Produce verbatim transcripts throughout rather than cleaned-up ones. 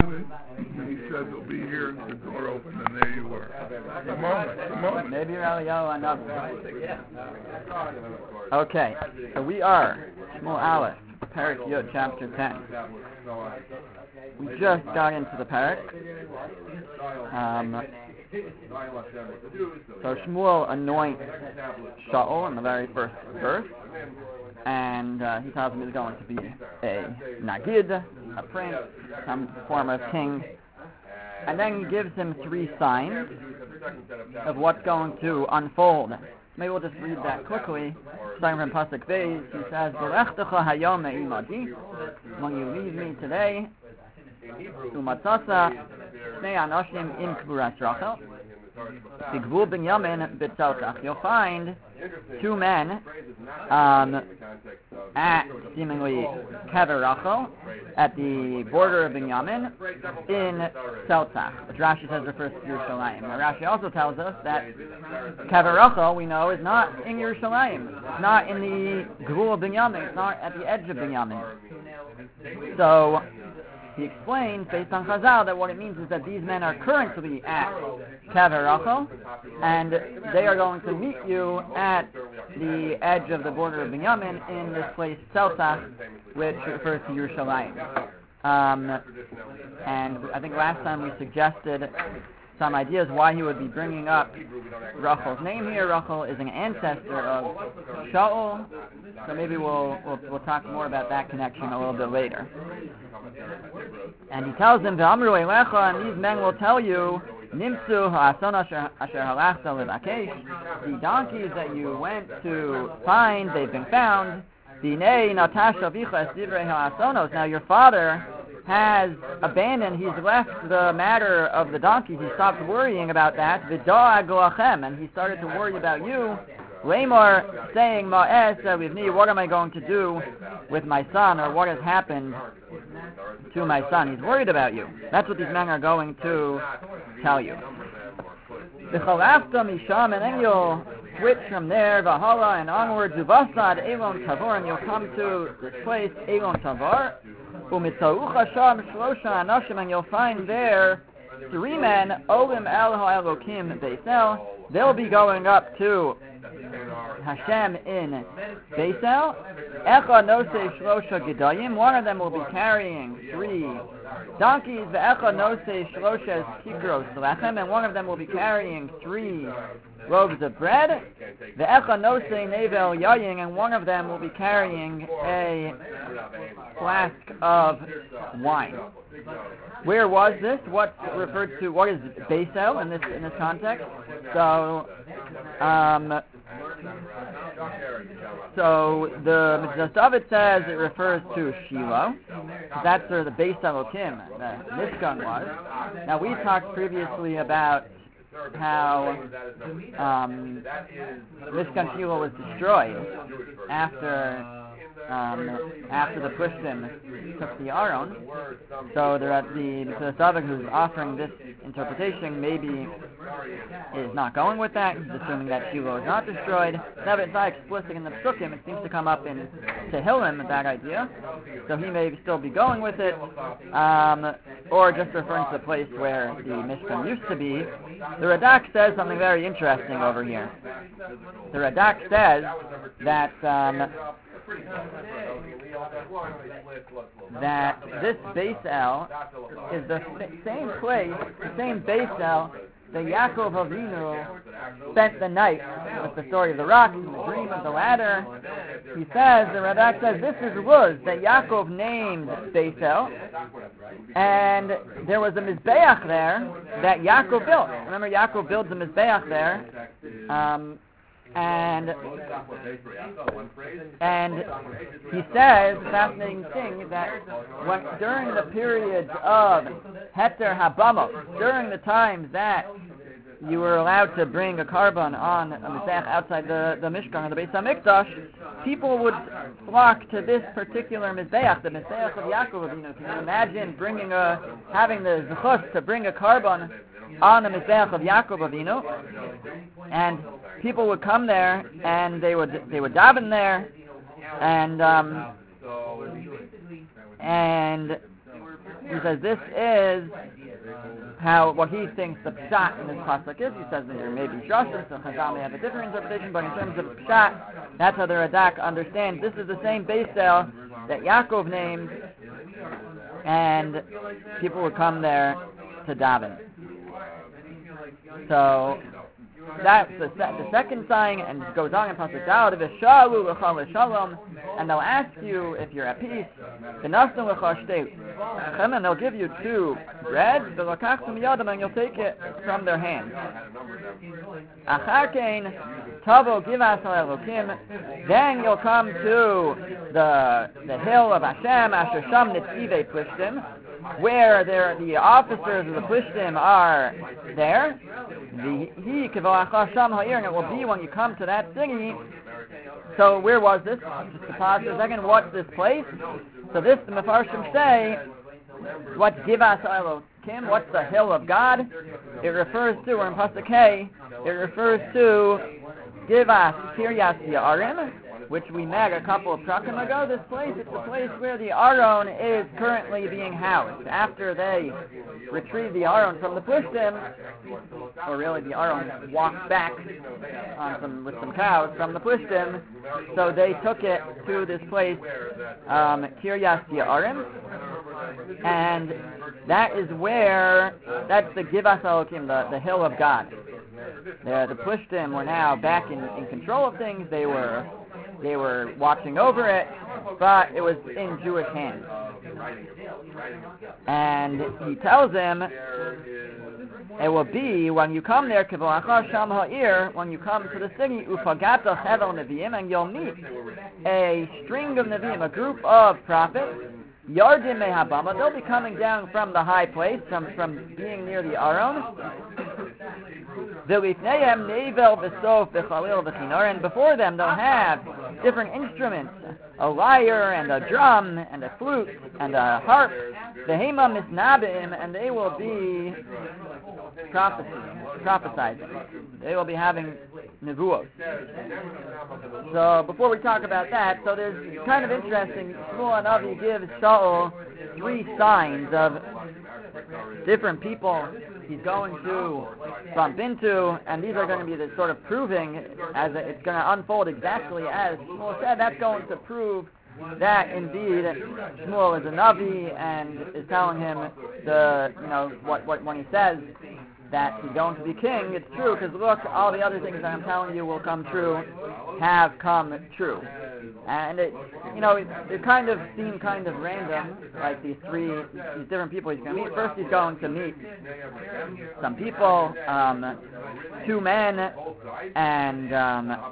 it, and he said they'll be here, and the door opened, and there you were. The moment, the moment. Maybe Eliyahu another. Okay, so we are Shmuel Aleph, Parak Yud, chapter ten. We just got into the parak. Um, so Shmuel anoints Shaul in the very first verse, and uh, he tells him he's going to be a Nagid, a prince, some form of king, and then he gives him three signs of what's going to unfold. Maybe we'll just read that quickly. Starting from Pasuk Beis, he says, "V'lechtecha hayom me'imadi," when you leave me today, "Umatzasa shnei anoshim im kburas Rachel." Bigvul Binyamin b'tzeltach. You'll find two men um, at seemingly Kever Rachel, at the border of Binyamin, in Tzeltach, which Rashi says refers to Yerushalayim. Now Rashi also tells us that Kever Rachel, we know, is not in Yerushalayim. It's not in the Gvul of Binyamin. It's not at the edge of Binyamin. So he explains, based on Chazal, that what it means is that these men are currently at Kever Rachel, and they are going to meet you at the edge of the border of Binyamin in this place, Tzeltach, which refers to Yerushalayim. Um, and I think last time we suggested some ideas why he would be bringing up Rachel's name here. Rachel is an ancestor of Shaul, so maybe we'll, we'll we'll talk more about that connection a little bit later. And he tells them, "V'amru eilecha," and these men will tell you, "Nimtzu ha'ason asher halachta levakesh," the donkeys that you went to find, they've been found. Dinei natash avicha es divrei ha'asonos. Now your father has abandoned, he's left the matter of the donkeys, he stopped worrying about that, v'da'ag lachem, and he started to worry about you, Lamar, saying, Ma'es v'ivni, what am I going to do with my son, or what has happened to my son? He's worried about you. That's what these men are going to tell you. V'chalafta misham, and then you'll switch from there, v'hala, and onward, zuvasad, Elon Tavor, and you'll come to this place, Elon Tavor, and you'll find there three men, Olim El HaElokim Beisel. They'll be going up to Hashem in Beisel. Echa Nosei Shlosha Gedayim. One of them will be carrying three donkeys. Ve'echa Nosei Shlosha Kikros Lechem. And one of them will be carrying three loaves of bread. Ve'echa Nosei Nevel Yayin. And one of them will be carrying a flask of wine. Where was this? What's referred to? What is Beisel in this in this context? So, um, so the Mitzvah David says it refers to Shiloh. That's where the Beis Elokim, the Mishkan was. Now we talked previously about how um, Mishkan Shiloh was destroyed after. Um, after the Plishtim took the Aron, so they're at the Mitzvah Savik who's offering this interpretation maybe is not going with that. He's assuming that Shiloh is not destroyed. Now, it's not explicit in the Psukim. It seems to come up in Tehillim, that idea. So he may still be going with it, um, or just referring to the place where the Mishkan used to be. The Radak says something very interesting over here. The Radak says that um, that this Beisel is the same place, the same Beisel that Yaakov Avinu spent the night with the story of the rock and the dream of the ladder. He says, the Radak says, this is Luz that Yaakov named Beisel, and there was a Mizbeach there that Yaakov built. Remember, Yaakov builds a Mizbeach there, um, And and he says, fascinating thing, that when, during the periods of Heter Habamos, during the times that you were allowed to bring a carbon on a Mizbeach outside the, the Mishkan or the Beis HaMikdash, people would flock to this particular Mizbeach, the Mizbeach of Yaakov Avinu. Can you imagine bringing a, having the zechus to bring a carbon on the Mizbeach of Yaakov Avinu? And people would come there, and they would they would daven there, and um, and he says this is how, what he thinks the pshat in this pasuk is. He says that there may be drashas, so Chazal may have a different interpretation, but in terms of pshat, that's how the Radak understands. This is the same Beis El that Yaakov named, and people would come there to daven. So that's the, se- the second sign, and it goes on in pasuk Daled, v'shalu l'cha l'shalom, and they'll ask you if you're at peace. V'nasnu l'cha shtei, and they'll give you two bread, v'lakachtu miyadam, and you'll take it from their hands. Achar kein tavo givas ha'elokim, then you'll come to the the hill of Hashem, asher sham nitzivei plishtim, where there the officers of the plishtim are there. The he kivalacha sham ha'ir, and it will be when you come to that city. So where was this? Just to pause for a second. What's this place? So this, the Mefarshim say, what's Givas Elokim? What's the hill of God? It refers to, or in Pasuk Hey, it refers to Givas Kiryas Ye'arim, which we met a couple of prakim ago. This place, it's the place where the Aron is currently being housed. After they retrieved the Aron from the Plishtim, or really the Aron walked back on some, with some cows from the Plishtim, so they took it to this place, um, Kiryas Ye'arim, and that is where, that's the Givas Elokim, the, the hill of God. The, the Plishtim were now back in, in control of things. They were They were watching over it, but it was in Jewish hands. And he tells them, it will be when you come there, when you come to the city, ufagata chevel neviim, and you'll meet a string of neviim, a group of prophets. Yardim mehabama, they'll be coming down from the high place, from, from being near the Aron. And before them they'll have different instruments, a lyre and a drum and a flute and a harp. Vehema misnabim, and they will be prophesying, prophesizing. They will be having nevuos. So before we talk about that, so there's kind of interesting. Shmuel Hanavi gives Shaul three signs of different people he's going to bump into, and these are going to be the sort of proving, as it's going to unfold exactly as Shmuel said. That's going to prove that indeed Shmuel is a Navi and is telling him the, you know, what, what when he says that he's going to be king, it's true, because look, all the other things that I'm telling you will come true, have come true. And it, you know, it, it kind of seemed kind of random, like these three, these different people he's going to meet. First he's going to meet some people, um, two men, and, um,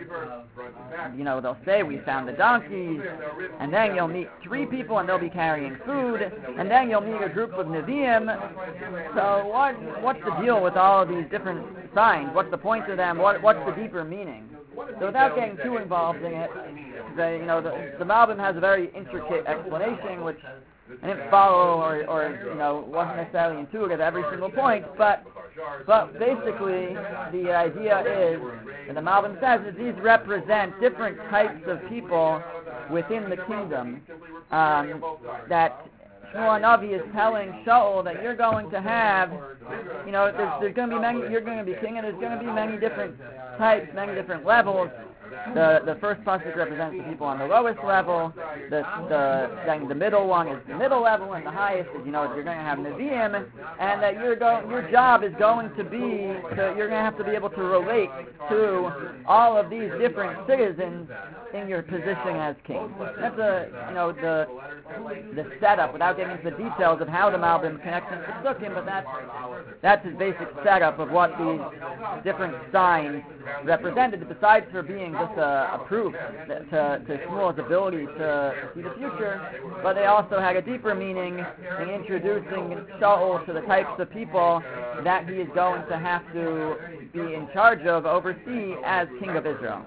you know, they'll say, we found the donkeys, and then you'll meet three people and they'll be carrying food, and then you'll meet a group of Nevi'im. So what, what's the deal with all of these different signs? What's the point of them? What, what's the deeper meaning? So without getting too involved in it, the, you know, the, the Malbim has a very intricate explanation, which I didn't follow or, or, you know, wasn't necessarily intuitive at every single point, but but basically the idea is, and the Malbim says, that these represent different types of people within the kingdom, um, that Shmuel Hanavi is telling Shaul that you're going to have, you know, there's, there's going to be many, you're going to be king, and there's going to be many different types, many different levels. The the first pasuk represents the people on the lowest level. The the then the middle one is the middle level, and the highest is, you know, you're going to have Nevi'im, and that you're going your job is going to be to, you're going to have to be able to relate to all of these different citizens in your position as king. That's a, you know, the the setup, without getting into the details of how the Malbim connects into Sukkim, but that's that's his basic setup of what these different signs represented, besides for being just a, a proof that, to, to Shmuel's ability to see the future, but they also had a deeper meaning in introducing Shaul to the types of people that he is going to have to be in charge of, oversee, as king of Israel.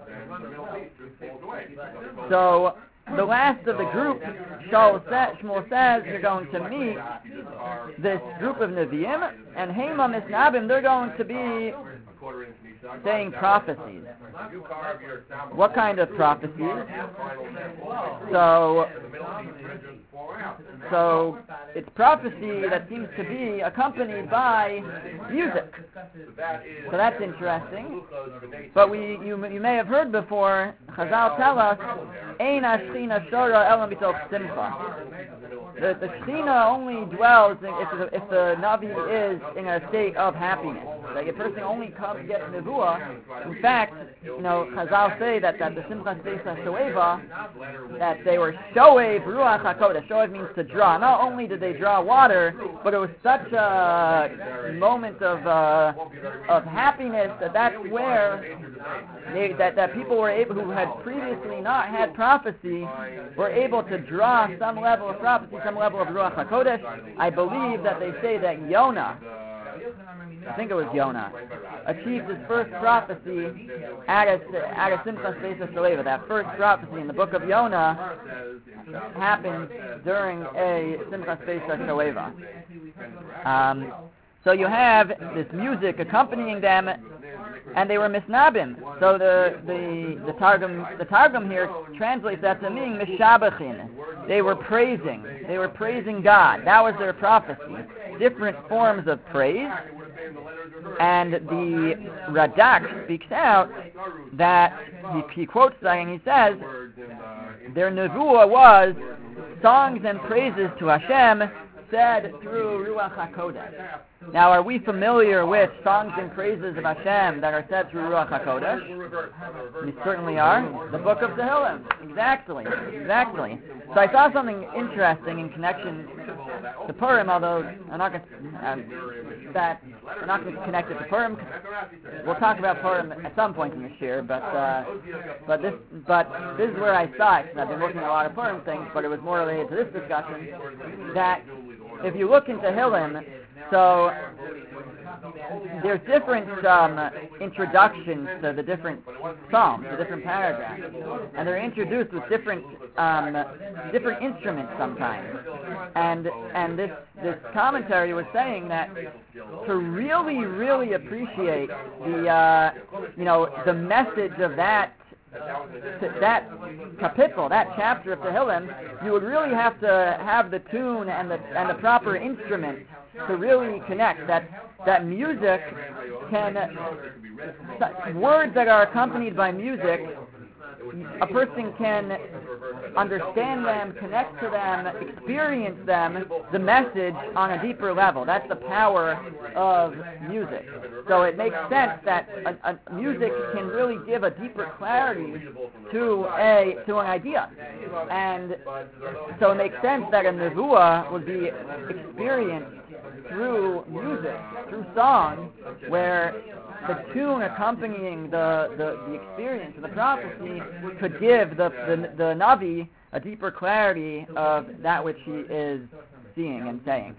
So the last of the group, Shaul sa- Shmuel says, you're going to meet this group of Nevi'im, and Hema Misnabim, they're going to be saying prophecies. What kind of prophecies? So, so it's prophecy that seems to be accompanied by music. So that's interesting. But we, you, you may have heard before, Chazal tell us, Ein hashchina shora ela mitoch simcha. The, the Shechina only dwells in, if, the, if the Navi is in a state of happiness. Like a person only comes gets Nevuah. In fact, you know, Chazal say that, that the Simchas Beis HaShoeva, that they were Shoev Ruach HaKodesh. Shoev means to draw. Not only did they draw water, but it was such a moment of uh, of happiness that that's where they, that, that people were able, who had previously not had prophecy, were able to draw some level of prophecy, some level of Ruach HaKodesh. I believe that they say that Yonah, I think it was Yonah, achieved his first prophecy at a, at a Simchas Beis HaShoeva. That first prophecy in the book of Yonah happened during a Simchas Beis HaShoeva. Um, so you have this music accompanying them, and they were misnabim. So the the the Targum the Targum here translates that to mean mishabachin. They were praising. They were praising God. That was their prophecy. Different forms of praise. And the Radak speaks out that he, he quotes that and he says their nevuah was songs and praises to Hashem said through Ruach HaKodesh. Now, are we familiar with songs and praises of Hashem that are said through Ruach HaKodesh? We certainly are. The book of Tehillim. Exactly. Exactly. So I saw something interesting in connection to Purim, although I'm not going to, um, that we're not going to connect it to Purim. We'll talk about Purim at some point in this year, but uh, but this but this is where I saw it. I've been looking at a lot of Purim things, but it was more related to this discussion. That if you look into Tehillim, so there's different um, introductions to the different psalms, the different paragraphs, and they're introduced with different um, different instruments sometimes. And and this this commentary was saying that to really really appreciate the uh, you know the message of that. that kapitel, that chapter of Tehillim, you would really have to have the tune and the and the proper instrument to really connect. That that music can, words that are accompanied by music, a person can understand them, connect to them, experience them, the message on a deeper level. That's the power of music. So it makes sense that a, a music can really give a deeper clarity to a to an idea. And so it makes sense that a nevuah would be experienced through music, through song, where the tune accompanying the, the, the experience of the prophecy could give the, the the Navi a deeper clarity of that which he is seeing and saying.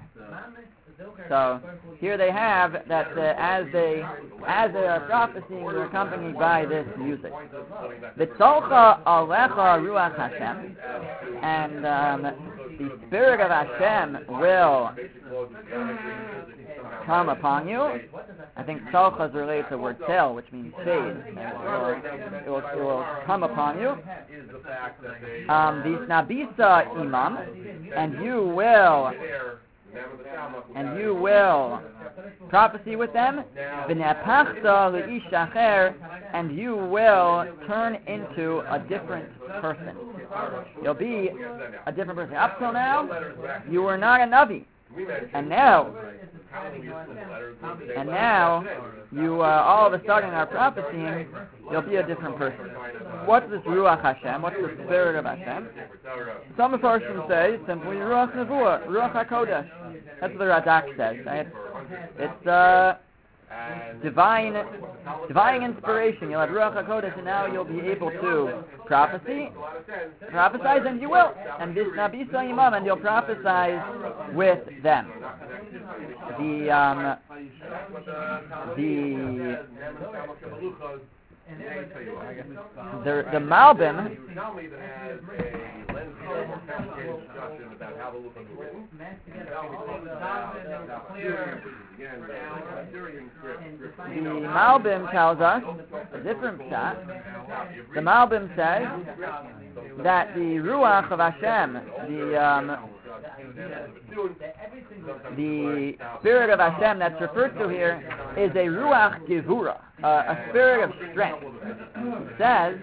So here they have that uh, as they as they are prophesying, they're accompanied by this music. V'tzolcha alecha ruach Hashem, and um, the Spirit of Hashem will come upon you. I think tzolcha is related to the word tel, which means shade. It will, it will, it will come upon you. Um, Visnabisa imam, and you will and you will prophecy with them, and you will turn into a different person. You'll be a different person. Up till now, you were not a Navi. And now, and now, you uh, all of a sudden are prophesying, you'll be a different person. What's this Ruach Hashem? What's the Spirit of Hashem? Some Mepharshim say simply Ruach Nevuah, Ruach HaKodesh. That's what the Radak says. Right? It's uh, divine, divine inspiration. You'll have Ruach HaKodesh, and now you'll be able to prophecy, prophesize, and you will. And this Nabisa Imam, and you'll prophesize with them. The um, the The the Malbim. Not only that has a lens more complicated discussion about how the book was written, The Malbim tells us a different pshat. The Malbim says that the Ruach of Hashem, the um, the spirit of Hashem that's referred to here is a Ruach Gevura, uh, a spirit of strength. It says,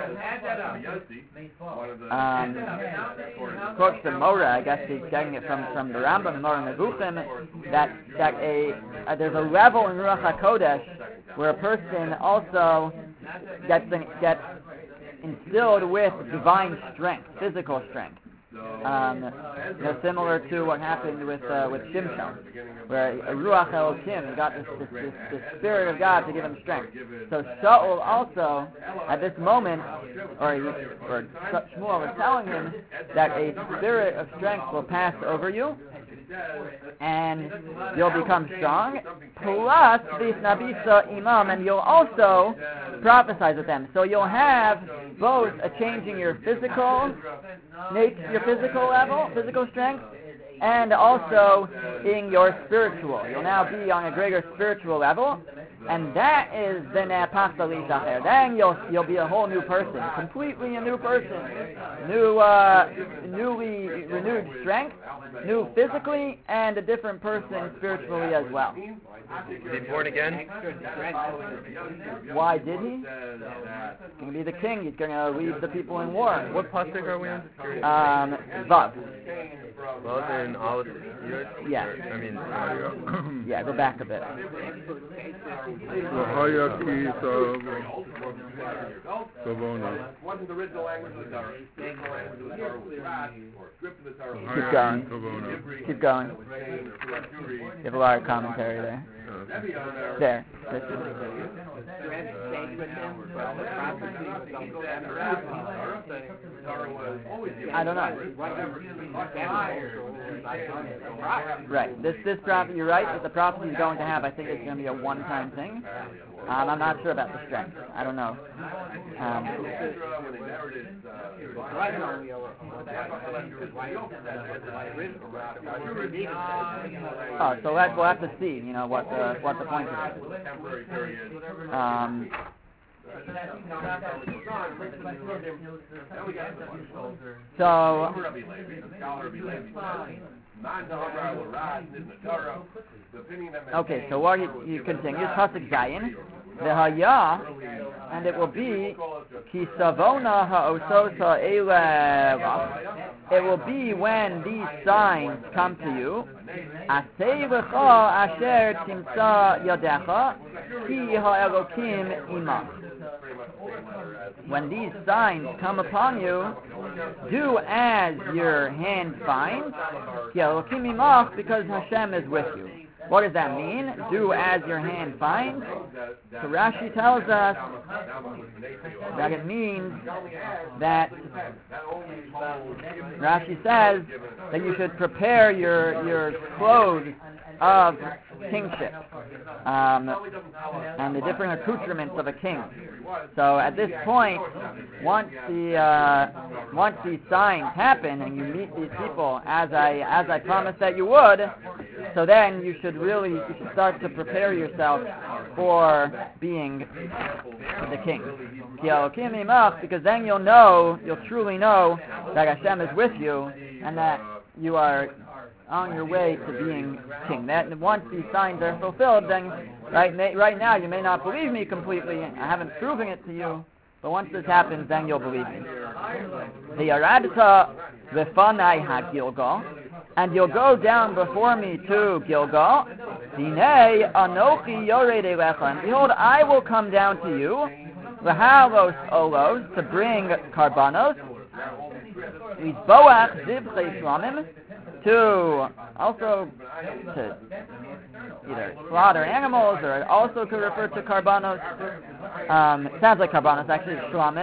um, quotes the Mora, I guess he's getting it from, from the Rambam, the Mora Nevuchim, that, that a, uh, there's a level in Ruach HaKodesh where a person also gets, gets instilled with divine strength, physical strength. Um, you know, similar to what happened with uh, with Shimshon, where a Ruach Elokim got this, this, this, this spirit of God to give him strength. So Shaul also, at this moment, or, he, or Shmuel was telling him that a spirit of strength will pass over you, and you'll become strong, plus Visnabisa Imam, and you'll also prophesy with them. So you'll have both a change in your physical, your physical level, physical strength, and also in your spiritual. You'll now be on a greater spiritual level, and that is the Nepach L'Zacher. Then you'll you'll be a whole new person, completely a new person, new, uh, newly renewed strength, new physically, and a different person spiritually as well. Is he born again? Why did he? He's going to be the king. He's going to lead the people in war. What pasuk are we on? Um, Vav. Vav in Aleph. Yeah. I mean, uh, yeah. Go back a bit. Wasn't the original language of the Torah. The original language of the Torah was Rat, or script of the Torah. Keep going. Keep going. You have a lot of commentary there. There. This is I don't know. Right. This this prophet, you're right. That the prophecy is going to have, I think it's going to be a one-time thing. Um, I'm not sure about the strength. I don't know. Um, oh, so let's, we'll have to see. You know what the what the point is. Um, so, okay, so what you, you continue, Pasuk Zayin, the Haya, and it will be, Ki Savona Ha'osos Ha'eleva, it will be when these signs come to you, Asei V'cha Asher Timsa Yadecha, Ki Ha'elokim Imach. When these signs come upon you, do as your hand finds, because Hashem is with you. What does that mean? Do as your hand finds. So Rashi tells us that it means that Rashi says that you should prepare your your clothes of kingship um, and the different accoutrements of a king. So at this point, once the uh, once these signs happen and you meet these people as I as I promised that you would, so then you should really you should start to prepare yourself for being the king. Because then you'll know, you'll truly know that Hashem is with you and that you are on your way to being king. That once these signs are fulfilled, then right right now you may not believe me completely. I haven't proven it to you, but once this happens, then you'll believe me. The Yaradta v'fanai ha-Gilgal, and you'll go down before me to Gilgal. Dinei anochi yored elecha, and behold, I will come down to you. V'halos olos, to bring karbanos. V'izboach zivchei shlamim, to also to either slaughter animals or also could refer to karbanos. Um, it sounds like karbanos, actually it's shlamim. It's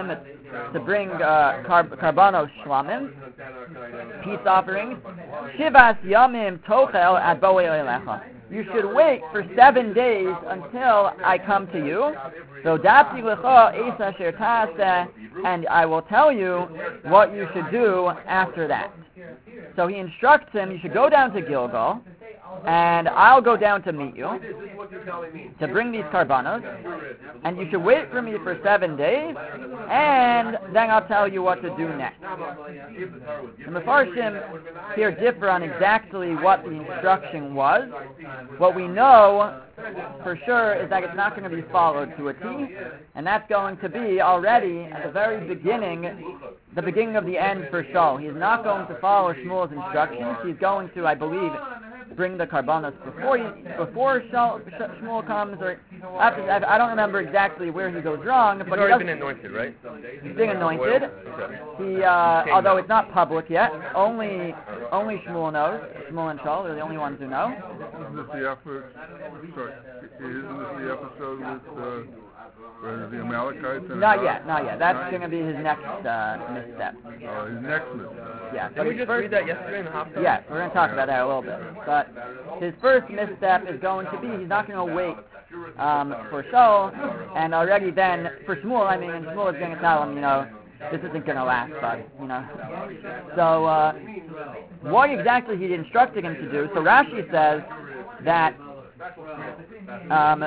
to bring uh, kar- karbanos shlamim, peace offerings. Shivas yamim tochel ad bo'ei elecha. You should wait for seven days until I come to you. So dapti lecha es asher ta'aseh, and I will tell you what you should do after that. So he instructs him, you should go down to Gilgal, and I'll go down to meet you to bring these karbanos, and you should wait for me for seven days, and then I'll tell you what to do next. The Mefarshim here differ on exactly what the instruction was. What we know for sure is that it's not going to be followed to a T, and that's going to be already at the very beginning, the beginning of the end for Shaul. He's not going to follow Shmuel's instructions. He's going to, I believe, bring the karbanos before he, before Shaul, Shmuel comes, or after. I don't remember exactly where he goes wrong. He's but already he been anointed, right? He's been anointed. Okay. He, uh, although it's not public yet, only only Shmuel knows. Shmuel and Shaul are the only ones who know. Isn't this the episode? Sorry, isn't this the episode with uh, where the Amalekites? And Not Iraq? yet, not yet. That's going to be his next uh, misstep. Uh, his next misstep. Yeah, Did but we his just first, read that yesterday in the hospital? yeah, we're going to talk about that a little bit. But his first misstep is going to be he's not going to wait um, for Shaul, and already then for Shmuel, I mean, and Shmuel is going to tell him, you know, this isn't going to last, bud, you know. So uh, what exactly he instructed him to do? So Rashi says that um,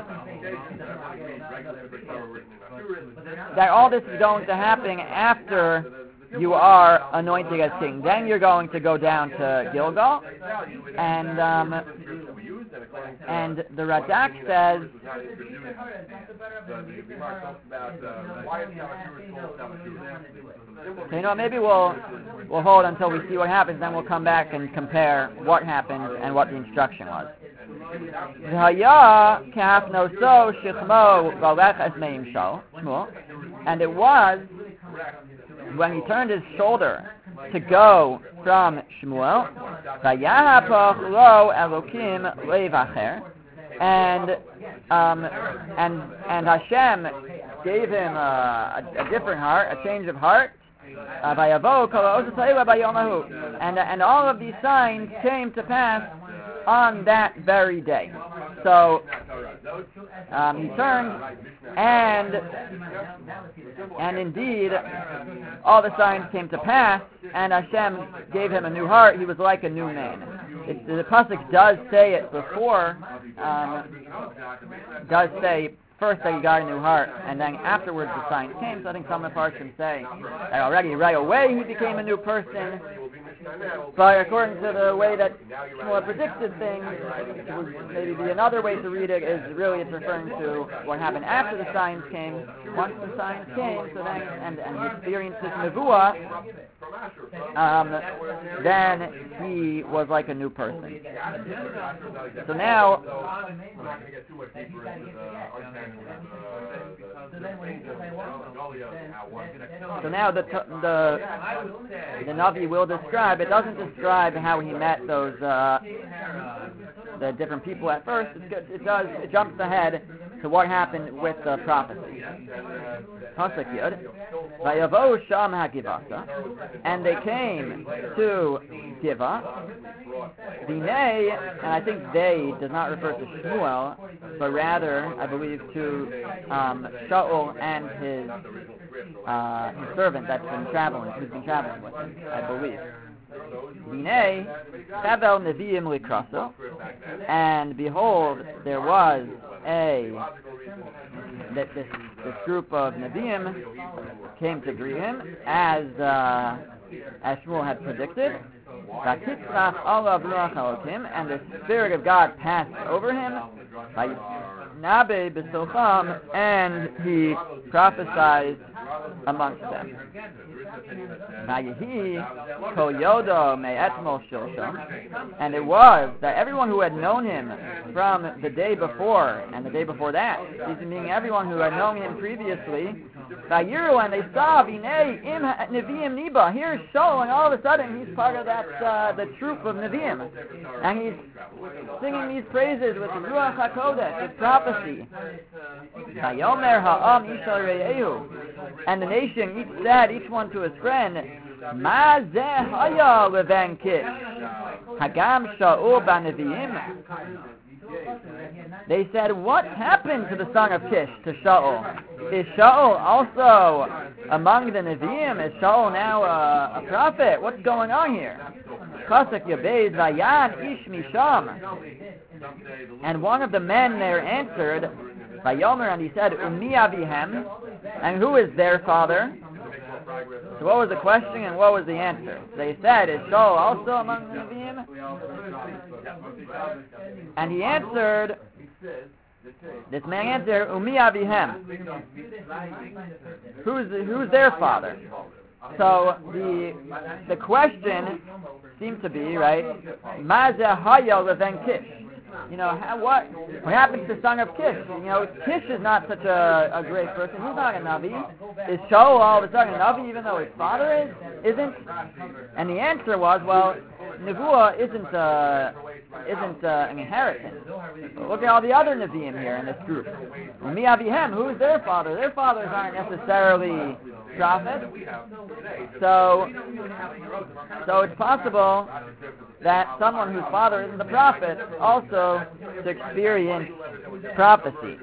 that all this is going to happen after you are anointed as king. Then you're going to go down to Gilgal, and um, and the Radak says so, you know, maybe we'll we'll hold until we see what happens, then we'll come back and compare what happened and what the instruction was. And it was when he turned his shoulder to go from Shmuel, and um, and and Hashem gave him a, a, a different heart, a change of heart. Uh, and and all of these signs came to pass on that very day. So um, he turned, and and indeed, all the signs came to pass, and Hashem gave him a new heart. He was like a new man. It, the pasuk does say it before, um, does say first that he got a new heart, and then afterwards the signs came. So I think some of the Parshim say that already right away he became a new person. But according to the way that Shmuel predicted things, it would maybe be another way to read it is really it's referring to what happened after the signs came. Once the signs came, so then and and he experienced this nevuah, um, then he was like a new person. So now, so now the the the Navi will describe. It doesn't describe how he met those uh, the different people at first. It, it does. It jumps ahead to what happened with the prophecy. And they came to Giva. Vinay, and I think they does not refer to Shmuel, but rather, I believe, to um, Shaul and his uh, his servant that's been traveling, who's been traveling with him, I believe. Vinay, Chavel Nevi'im Likraso, and behold, there was a that this this group of Nevi'im came to greet him as uh, as Shmuel had predicted. And the Spirit of God passed over him, and he prophesied amongst them. And it was that everyone who had known him from the day before and the day before that, meaning everyone who had known him previously, Vayiru, and they saw Vinei Im Neviim Niba. Here's Shaul, and all of a sudden he's part of that uh, the troop of Neviim, and he's singing these praises with Ruach HaKodesh, with prophecy. Vayomer Ha'am Ishal Re'ehu, and the nation each said, each one to his friend, Ma Zeh Haya Leven Kish, Hagam Shaul B'Neviim. They said, what happened to the son of Kish, to Shaul? Is Shaul also among the Nevi'im? Is Shaul now a, a prophet? What's going on here? Pasuk Yabez Vayan Ish Misham. And one of the men there answered, Vayomer, and he said, Umi Avihem, and who is their father? So what was the question and what was the answer? They said, is Shaul also among the Nevi'im? And he answered, this man answered, Umi Avihem. Who's, who's their father? So the the question seems to be, right, Mazeh Haya Leven Kish. You know, how, what what happens to the son of Kish? You know, Kish is not such a, a great person. He's not a Navi. Is Shaul all of a sudden a Navi even though his father is? Isn't? And the answer was, well, Nevuah isn't uh, isn't uh, an inheritance. Look at all the other Nevi'im here in this group. Mi Avihem, who's their father? Their fathers aren't necessarily prophets. So, so it's possible that someone whose father isn't a prophet also to experience prophecy.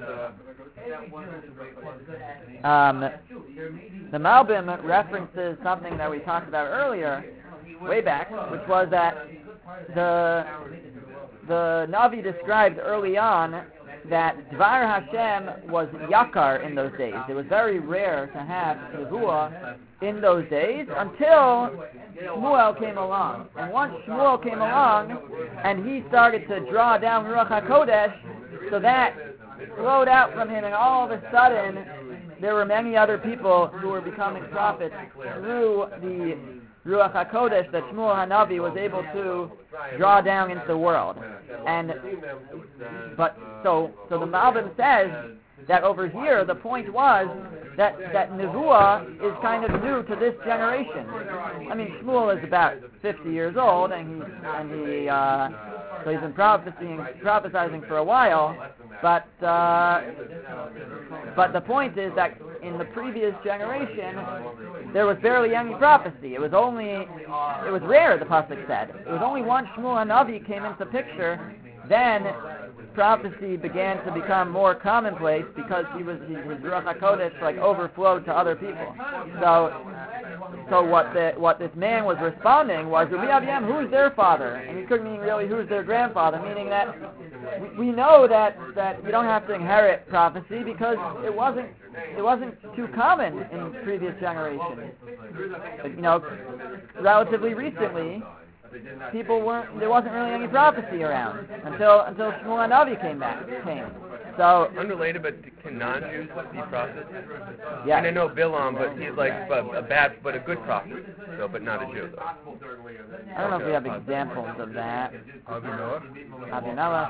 Um, the Malbim references something that we talked about earlier, way back, which was that the the Navi described early on that Dvar Hashem was yakar in those days. It was very rare to have Nevuah in those days until Shmuel came along. And once Shmuel came along and he started to draw down Ruach HaKodesh, so that flowed out from him, and all of a sudden there were many other people who were becoming prophets through the Ruach HaKodesh that Shmuel HaNavi was able to draw down into the world. And but so so the Malbim says that over here the point was that that Nevuah is kind of new to this generation. I mean, Shmuel is about fifty years old, and he and he uh, so he's been prophesying prophesying for a while. But uh, but the point is that in the previous generation there was barely any prophecy. It was only it was rare, the pasuk said. It was only once Shmuel HaNavi came into the picture, then prophecy began to become more commonplace because he was his Ruach HaKodesh like overflowed to other people. So so what the what this man was responding was, Umi Aviyam, who's their father? And he couldn't mean really who's their grandfather, meaning that we, we know that, that you don't have to inherit prophecy because it wasn't it wasn't too common in previous generations. But, you know, relatively recently, people weren't. There wasn't really any prophecy around until until Shmuel HaNavi came back. Came. So unrelated, but can non-Jews be prophets? Yeah. And I know Bilam, but he's like a, a bad, but a good prophet. So, but not a Jew though. I don't know if we have examples of that. Avimelech? Avimelech.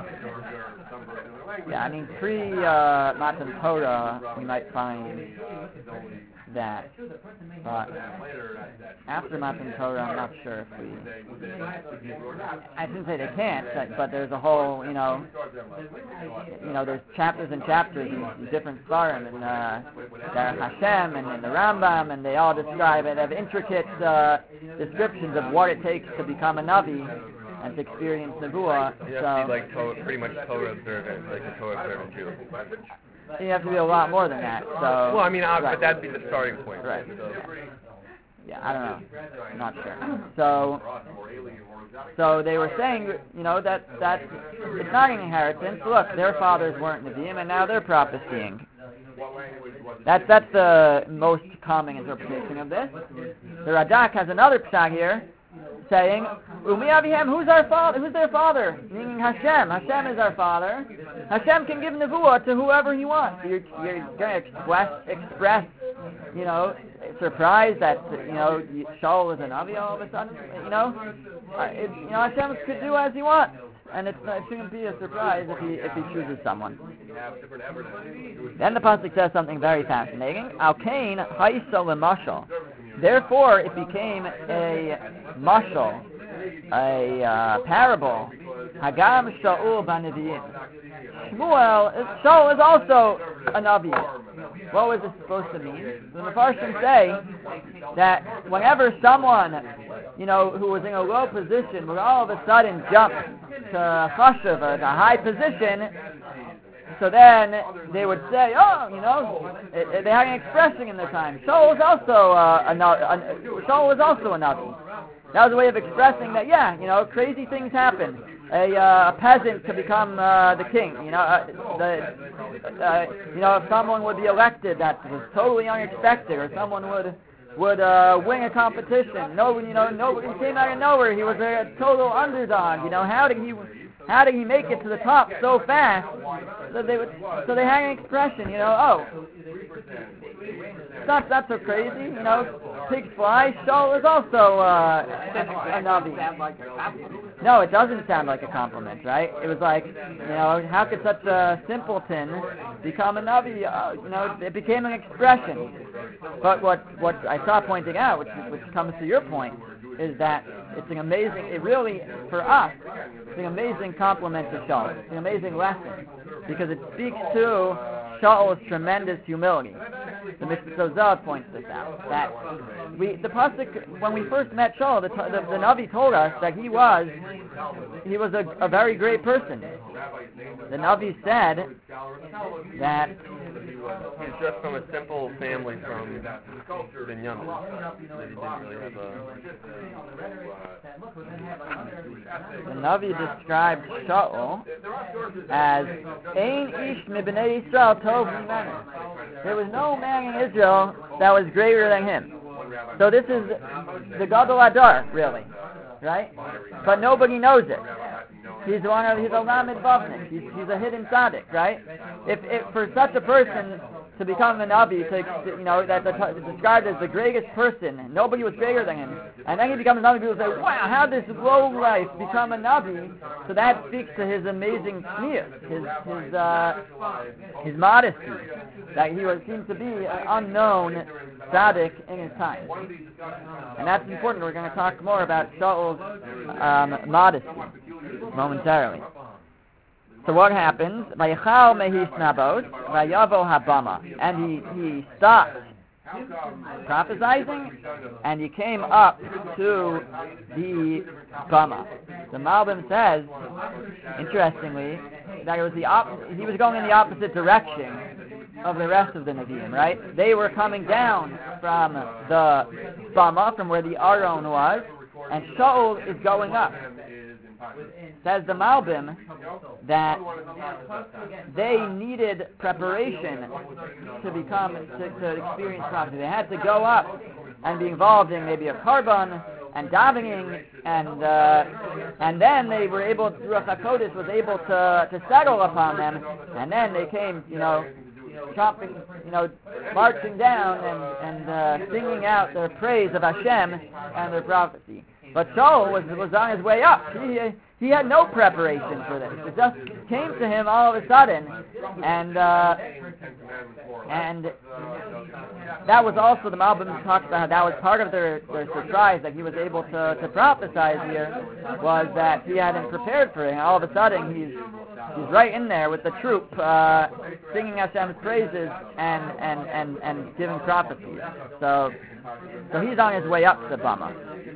Yeah, I mean pre uh, Matan Torah, we might find that, but after Matan Torah, I'm not sure if we. I shouldn't say they can't, but there's a whole, you know, you know, there's chapters and chapters in different Svarim, and uh, there are Hashem and, and the Rambam, and they all describe it. They have intricate uh, descriptions of what it takes to become a Navi and to experience Nevuah. You have So to be like Torah, pretty much Torah observant, like a Torah observant Jew. you have to be a lot more than that. So Well, I mean, uh, right. but that'd be the starting point. Right. So. Yeah, I don't know. I'm not sure. So, so they were saying, you know, that that it's not an inheritance. Look, their fathers weren't Nevi'im, and now they're prophesying. That's that's the most common interpretation of this. The Radak has another pshat here, saying, Umi Avihem, who's our father? Who's their father? Meaning Hashem. Hashem is our father. Hashem can give nevuah to whoever He wants. You're, you're going to express, express, you know, surprise that you know Shaul is a Navi all of a sudden. You know, uh, it, you know Hashem could do as He wants. and it's not, it shouldn't be a surprise if he if he chooses someone. Then the pasuk says something very fascinating. Al Kain ha'isa lemashal. Therefore, it became a mashal, a uh, parable. Hagam Shaul b'neviim. Shmuel, is, Shaul is also a navi. What was it supposed to mean? The Mefarshim say that whenever someone, you know, who was in a low position would all of a sudden jump to chashuv, or to high position, so then they would say, oh, you know, it, it, they had an expression in their time. Shaul was also uh, a, a Shaul was also a navi. That was a way of expressing that, yeah, you know, crazy things happen. A, uh, a peasant could become uh, the king. You know, uh, the, uh, you know, if someone would be elected that was totally unexpected, or someone would would uh, win a competition. No, you know, nobody came out of nowhere. He was a total underdog. You know, how did he how did he make it to the top so fast? So they would, so they had an expression. You know, oh, it's not that's so crazy. You know, pigs fly. Shaul is also uh, a navi. No, it doesn't sound like a compliment, right? It was like, you know, how could such a simpleton become a navi? Uh, you know, it became an expression. But what what I saw pointing out, which which comes to your point, is that it's an amazing. It really, for us, it's an amazing compliment to Shaul. It's an amazing lesson because it speaks to Shaul's tremendous humility. The Mishnah Zohar points this out. That we, the pasuk, when we first met Shaul, the, the, the Navi told us that he was, he was a, a very great person. The Navi said that he's just from a simple family from Binyamin. That he didn't really have a... The Navi described Shaul as Ein ish mibnei Yisrael tov mimenu. There was no man in Israel that was greater than him. So this is the Gadol Adar, really, right? But nobody knows it. He's one of he's a Lamed Bavnik. He's he's a hidden tzaddik, right? If if for such a person to become a Navi, to, you know, that's described as the greatest person, nobody was greater than him, and then he becomes a Navi, people say, wow, how did this low life become a Navi? So that speaks to his amazing tznius, his his uh, his modesty, that he was seems to be an unknown tzaddik in his time, and that's important. We're going to talk more about Shaul's um, modesty momentarily. So what happens? Vayichal mehisnabot, vayavo habama, and he he stopped prophesizing, and he came up to the bama. The Malbim says, interestingly, that it was the op- he was going in the opposite direction of the rest of the Nevi'im, right? They were coming down from the bama, from where the Aron was, and Shaul is going up. Says the Malbim that they needed preparation to become, to, to experience prophecy. They had to go up and be involved in maybe a carbon and davening, and uh, and then they were able, Ruach HaKodesh was able to to settle upon them, and then they came, you know, chopping, you know, marching down and and uh, singing out their praise of Hashem and their prophecy. But Shaul was was on his way up. He he had no preparation for this. It just came to him all of a sudden, and uh, and that was also, the Malbim talks about how that was part of their, their surprise that he was able to to prophesy here, was that he hadn't prepared for it. And all of a sudden he's he's right in there with the troop, uh, singing Hashem's praises and and and and giving prophecies. So so he's on his way up to the Bama.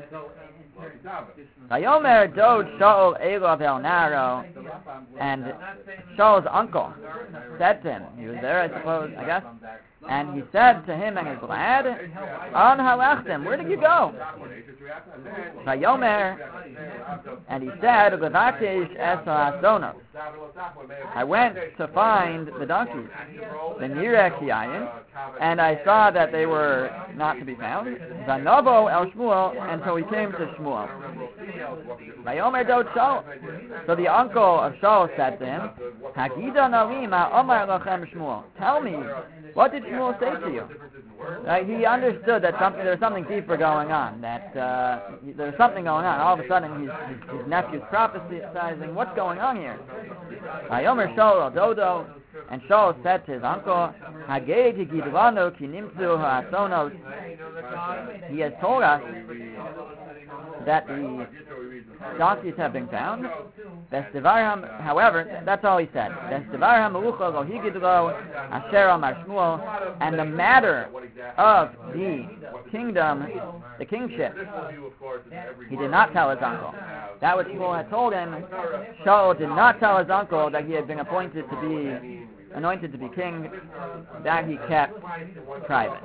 Vayomer Dod Shaul Elov El Naro, and Shaul's uncle said to him, he was there, I suppose, I guess, and he said to him and his lad, An halachtem, where did you go? Vayomer, and he said, Levakish es ha'asonos, I went to find the donkeys, the Nirek Yayin, and I saw that they were not to be found. Vanovo El Shmuel, until we came to Shmuel. Vayomer Dod Shaul. So the uncle of Shaul said to him, Hagida Nalim ha'omar lachem Shmuel. Tell me, what did Shmuel say to you? Right? He understood that something, there was something deeper going on, that uh, there's something going on. All of a sudden, he's, his, his nephew's prophesizing, what's going on here? Vayomer Shaul al Dodo, and Shaul said to his uncle, Hagei Gidvanu ki nimtzu ha'asonos. He has told us that the donkeys have been found. Vestivarham, however, that's all he said. Vestivarham melucha lo higidlo asher amar Shmuel, and the matter of the kingdom, the kingship, he did not tell his uncle. That which Shmuel had told him, Shaul did not tell his uncle that he had been appointed to be anointed to be king. That he kept private.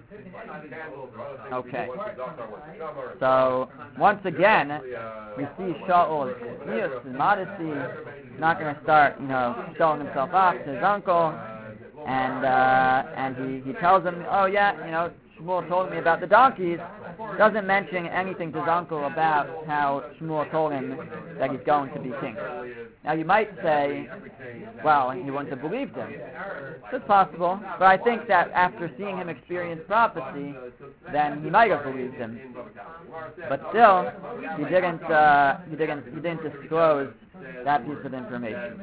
Okay. So once again, we see Shaul's tznius and modesty. He's not going to start, you know, showing himself off to his uncle, and uh, and he, he tells him, oh yeah, you know, Shmuel told me about the donkeys. Doesn't mention anything to his uncle about how Shmuel told him that he's going to be king. Now you might say, well, he wouldn't have believed him. It's possible, but I think that after seeing him experience prophecy, then he might have believed him. But still, he didn't. Uh, he didn't. He didn't disclose that piece of information.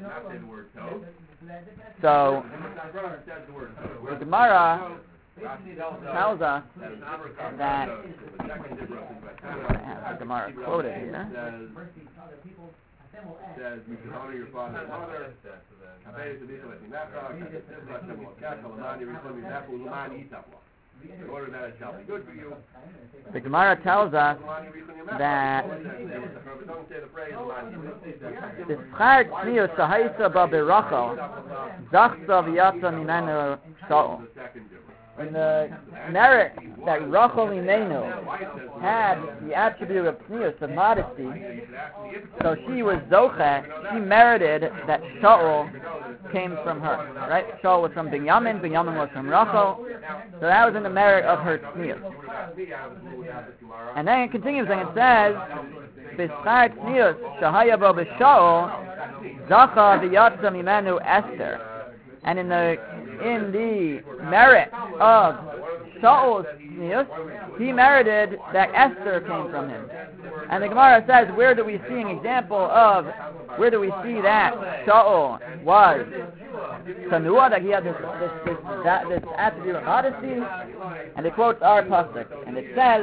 So the Gemara tells us that I have the Gemara quoted here. Says you should honor your father and mother. In order that it shall be good for you. The Gemara tells us that the schar tznius shahaisa ba berachel zachta v'yatza mimenu Shaul. In the merit that Rachel Imenu had the attribute of tznius, of modesty, so she was zocheh, she merited that Shaul came from her, right? Shaul was from Binyamin, Binyamin was from Rachel, so that was in the merit of her tznius. And then it continues and it says, B'schar tznius shahaya bo b'Shaul zacha v'yatza mimenu Esther. And in the in the merit of Shaul's tznius, he merited that Esther came from him. And the Gemara says, where do we see an example of, where do we see that Shaul was Tanua, that he had this this this, that, this attribute of modesty? And it quotes our pasuk, and it says,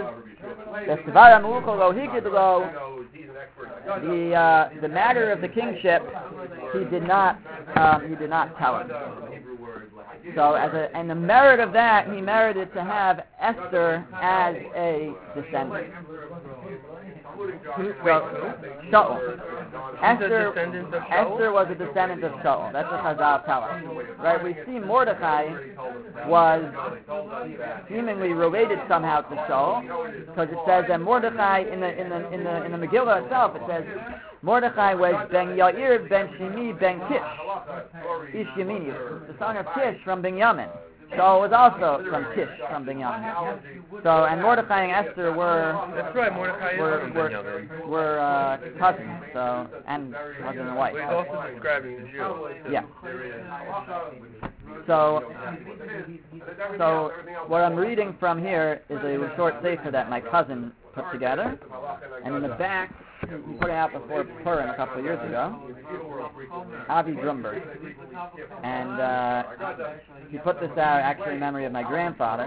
the uh, the matter of the kingship, he did not um, he did not tell him. So, as a, and the merit of that, he merited to have Esther as a descendant. So, Shaul. Esther, Esther was a descendant of Shaul. That's what Chazal tell us. Right? We see Mordechai was seemingly related somehow to Shaul, because it says that Mordechai in the in the in the in the Megillah itself, it says Mordechai was Ben Yair Ben Shimi Ben Kish, Ish Yemini, the son of Kish from Binyamin. Shaul was also from Kish, from Binyamin. So, and Mordechai and Esther were That's right, Mordechai were is from were, Binyamin. were uh, cousins. So, and husband and wife. But he's also describing the Jew. Yeah. So, so what I'm reading from here is a short sefer that my cousin put together, and in the back, he put it out before Purim a couple of years ago, Avi Drumberg, and uh, he put this out actually in memory of my grandfather,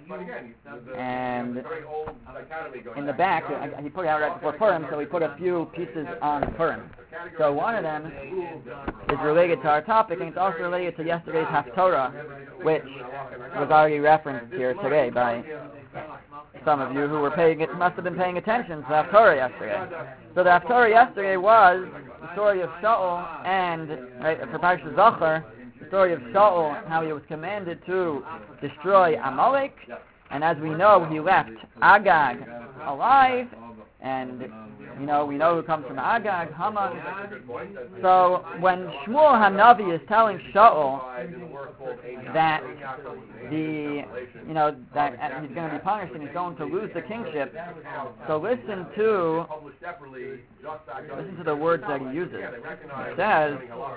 and in the back, he put it out right before Purim, so we put a few pieces on Purim. So one of them is related to our topic, and it's also related to yesterday's Haftorah, which was already referenced here today by some of you who were paying it must have been paying attention to the Haftorah yesterday. So the Haftorah yesterday was the story of Shaul and, right, for Parshas Zachor, the story of Shaul, how he was commanded to destroy Amalek, and as we know, he left Agag alive, and You know, we know who comes from Agag, Haman. So when Shmuel Hanavi is telling Shaul that the, you know, that he's going to be punished and he's going to lose the kingship, so listen to, listen to the words that he uses. He says,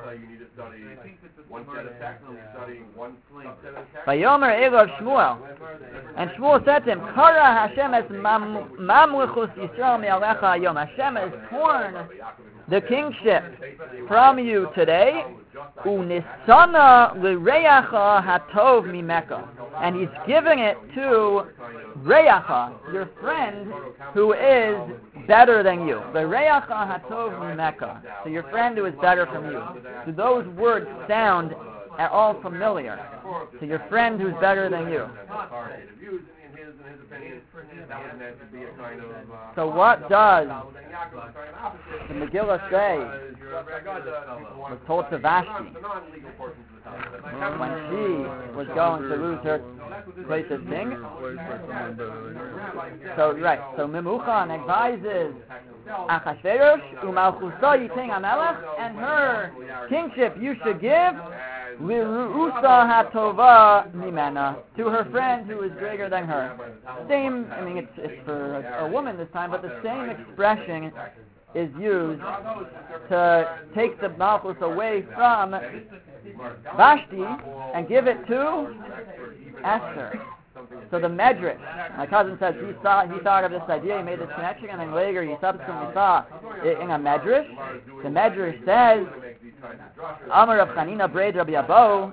Vayomer Elov Shmuel, and Shmuel said to him, Kara Hashem es mamlichus Yisrael me'alecha hayom. Hashem has torn the kingship from you today, unisana l'reyacha hatov mimeka, and he's giving it to Reyacha, your friend, who is better than you. L'reyacha hatov mimeka, so your friend who is better from you. Do those words sound at all familiar? To your friend who's better than you. So what does the Megillah say was told to Vashti when she was going to lose her place as king? So right, so Memuchan advises Achashverosh umalchusa yiting hamelech, and her kingship you should give Liruusa hatova mimena, to her friend who is greater than her. Same, I mean, it's, it's for a, a woman this time, but the same expression is used to take the malchus away from Vashti and give it to Esther. So the Medrash, my cousin says he saw he thought of this idea, he made this connection, and then later he subsequently saw it in a Medrash. The Medrash says, Amar of Chanina Braid Rabbi Abo,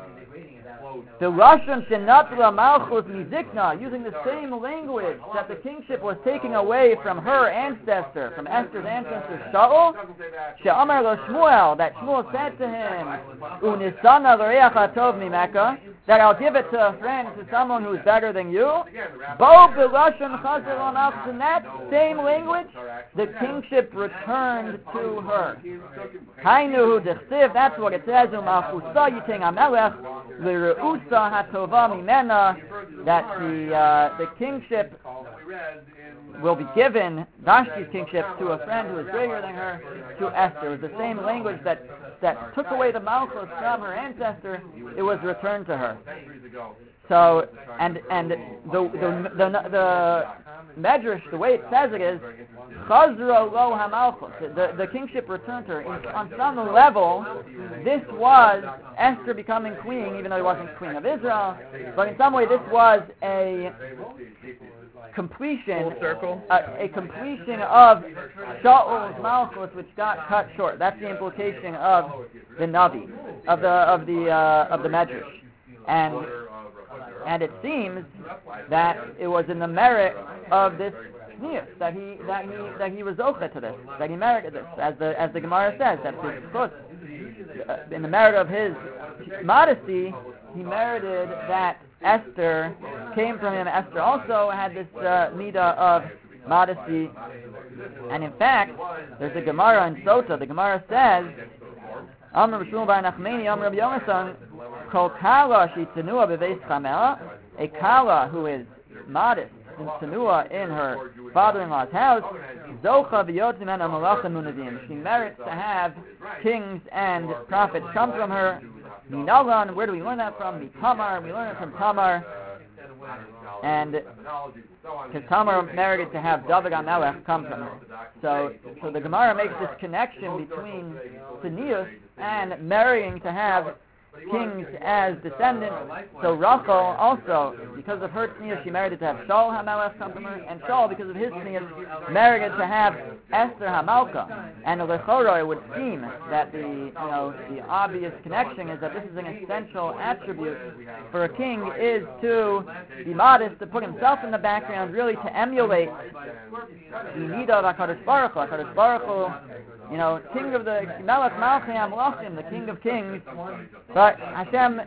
the Russian Shenatra Malchus Mizikna, using the same language that the kingship was taking away from her ancestor, from Esther's ancestor Shaul, She'amar lo Shmuel, that Shmuel said to him, Unisana l'reach hatov mimeka, that I'll give it to a friend, to someone who's better than you. Bo b'Russian chazer lo malchus, in that same language, the kingship returned to her. Hainu dechtiv, that's what it says, U'malchusa yiting hamelech, l'reusa hatova mimena, that the uh, the kingship will be given, Vashti's kingship, to a friend who is greater than her, to Esther. It was the same language that, that took away the malchus from her ancestor, it was returned to her. So, and and the the the, the, the Medrash, the way it says it is, Chazro lo hamalchus, the the kingship returned to her. In, on some level, this was Esther becoming queen, even though she wasn't queen of Israel. But in some way, this was a completion, circle, a, a completion of Shaul's malchus, which got cut short. That's the implication of the Navi, of the of the uh, of the Medrash, and and it seems that it was in the merit of this sneer that he that he that he was zocheh to this, that he merited this, as the as the Gemara says, that his foot, uh, in the merit of his modesty, he merited that Esther came from him. Esther also had this uh, midah of modesty, and in fact, there's a Gemara in Sota. The Gemara says, Amr B'Shmuel Bar Nachmani, Amr Rabbi Yonasan, Kol Kala Shi Tzenua B'Veis Chamela, a Kala who is modest and Tzenua in her father-in-law's house, Zocha V'Yot Mimena Malachim Unavim. She merits to have kings and prophets come from her. Minalan, where do we learn that from? Tamar, we learn it from Tamar, and because Tamar merited to have David HaMelech come from her. So, so the Gemara makes this connection between Tznius and marrying to have kings as descendants. So Rachel also, because of her tznius, she merited to have Shaul HaMelech come from her, and Shaul, because of his tznius, merited to have Esther HaMalka. And Lechora, it would seem that the you know the obvious connection is that this is an essential attribute for a king, is to be modest, to put himself in the background, really to emulate the Nida of HaKadosh Baruch Hu. HaKadosh Baruch Hu, you know, king of the Melech Malchei HaMelachim, the king of kings, but Hashem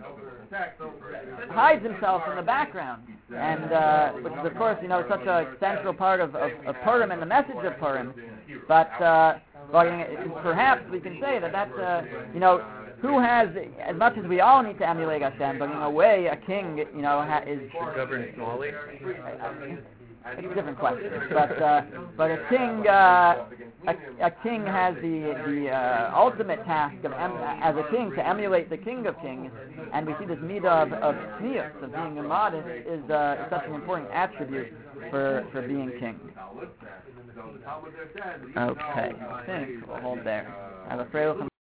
hides himself in the background, and uh, which is, of course, you know, such a central part of, of, of Purim and the message of Purim. But, uh, but perhaps we can say that that's, uh, you know, who has, as much as we all need to emulate Hashem, but in a way, a king, you know, ha- is Should govern smallly. it's a different question. But uh, but a king, uh, a, a king has the the uh, ultimate task of em- as a king to emulate the King of Kings, and we see this midah of of tznius, of being modest, is uh, such an important attribute for for being king. Okay, I think we'll hold there. I have a frail